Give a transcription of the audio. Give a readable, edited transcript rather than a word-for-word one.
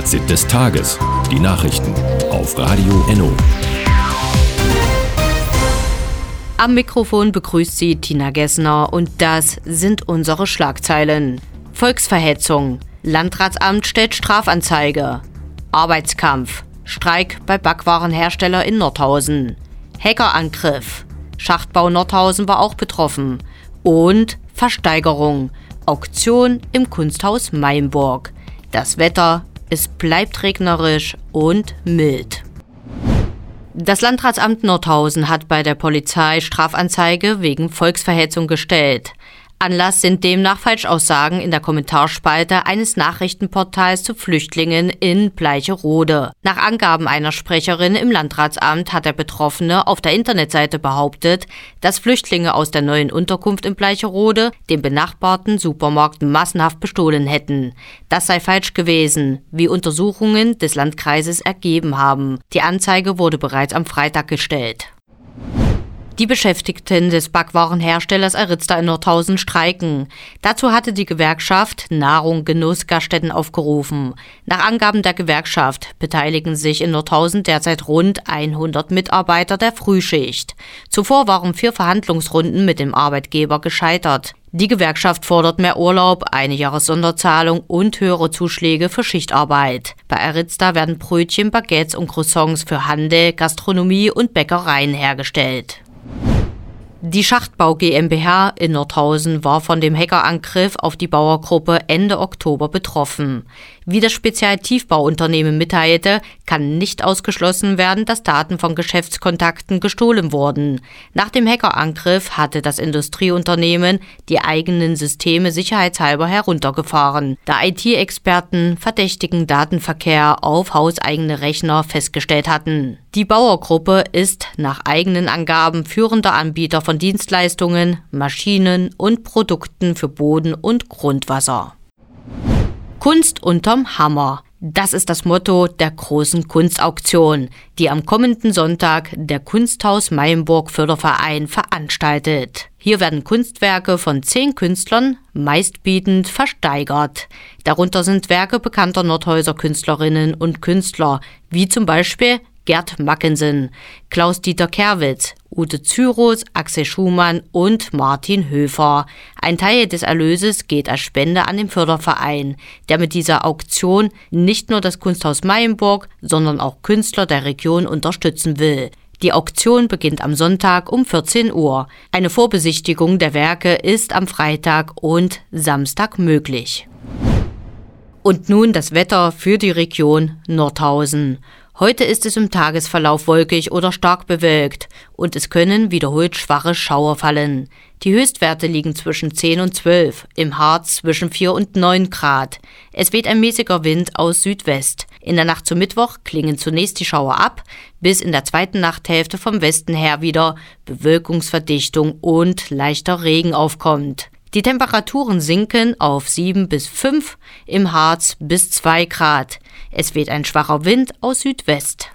Fazit des Tages. Die Nachrichten auf Radio Enno. Am Mikrofon begrüßt Sie Tina Gessner und das sind unsere Schlagzeilen. Volksverhetzung. Landratsamt stellt Strafanzeige. Arbeitskampf. Streik bei Backwarenhersteller in Nordhausen. Hackerangriff. Schachtbau Nordhausen war auch betroffen. Und Versteigerung. Auktion im Kunsthaus Meyenburg. Das Wetter, es bleibt regnerisch und mild. Das Landratsamt Nordhausen hat bei der Polizei Strafanzeige wegen Volksverhetzung gestellt. Anlass sind demnach Falschaussagen in der Kommentarspalte eines Nachrichtenportals zu Flüchtlingen in Bleicherode. Nach Angaben einer Sprecherin im Landratsamt hat der Betroffene auf der Internetseite behauptet, dass Flüchtlinge aus der neuen Unterkunft in Bleicherode den benachbarten Supermarkt massenhaft bestohlen hätten. Das sei falsch gewesen, wie Untersuchungen des Landkreises ergeben haben. Die Anzeige wurde bereits am Freitag gestellt. Die Beschäftigten des Backwarenherstellers Arizta in Nordhausen streiken. Dazu hatte die Gewerkschaft Nahrung Genuss Gaststätten aufgerufen. Nach Angaben der Gewerkschaft beteiligen sich in Nordhausen derzeit rund 100 Mitarbeiter der Frühschicht. Zuvor waren 4 Verhandlungsrunden mit dem Arbeitgeber gescheitert. Die Gewerkschaft fordert mehr Urlaub, eine Jahressonderzahlung und höhere Zuschläge für Schichtarbeit. Bei Arizta werden Brötchen, Baguettes und Croissants für Handel, Gastronomie und Bäckereien hergestellt. Die Schachtbau GmbH in Nordhausen war von dem Hackerangriff auf die Bauergruppe Ende Oktober betroffen. Wie das Spezialtiefbauunternehmen mitteilte, kann nicht ausgeschlossen werden, dass Daten von Geschäftskontakten gestohlen wurden. Nach dem Hackerangriff hatte das Industrieunternehmen die eigenen Systeme sicherheitshalber heruntergefahren, da IT-Experten verdächtigen Datenverkehr auf hauseigene Rechner festgestellt hatten. Die Bauergruppe ist nach eigenen Angaben führender Anbieter von Dienstleistungen, Maschinen und Produkten für Boden- und Grundwasser. Kunst unterm Hammer. Das ist das Motto der großen Kunstauktion, die am kommenden Sonntag der Kunsthaus Meyenburg Förderverein veranstaltet. Hier werden Kunstwerke von 10 Künstlern meistbietend versteigert. Darunter sind Werke bekannter Nordhäuser Künstlerinnen und Künstler, wie zum Beispiel Gerd Mackensen, Klaus-Dieter Kerwitz, Ute Zyros, Axel Schumann und Martin Höfer. Ein Teil des Erlöses geht als Spende an den Förderverein, der mit dieser Auktion nicht nur das Kunsthaus Meyenburg, sondern auch Künstler der Region unterstützen will. Die Auktion beginnt am Sonntag um 14 Uhr. Eine Vorbesichtigung der Werke ist am Freitag und Samstag möglich. Und nun das Wetter für die Region Nordhausen. Heute ist es im Tagesverlauf wolkig oder stark bewölkt und es können wiederholt schwache Schauer fallen. Die Höchstwerte liegen zwischen 10 und 12, im Harz zwischen 4 und 9 Grad. Es weht ein mäßiger Wind aus Südwest. In der Nacht zum Mittwoch klingen zunächst die Schauer ab, bis in der zweiten Nachthälfte vom Westen her wieder Bewölkungsverdichtung und leichter Regen aufkommt. Die Temperaturen sinken auf 7 bis 5, im Harz bis 2 Grad. Es weht ein schwacher Wind aus Südwest.